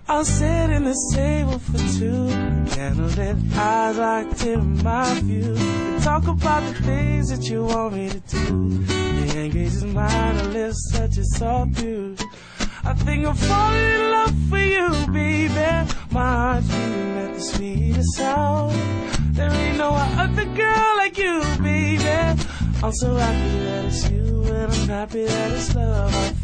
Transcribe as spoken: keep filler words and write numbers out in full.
I'll sit in this table for two, candlelit eyes locked in my view. We talk about the things that you want me to do. The engages mine, a lips such a soft view. I think I'm falling in love with you, baby. My heart's beating at the sweetest sound. There ain't no other girl like you, baby. I'm so happy that it's you, and I'm happy that it's love I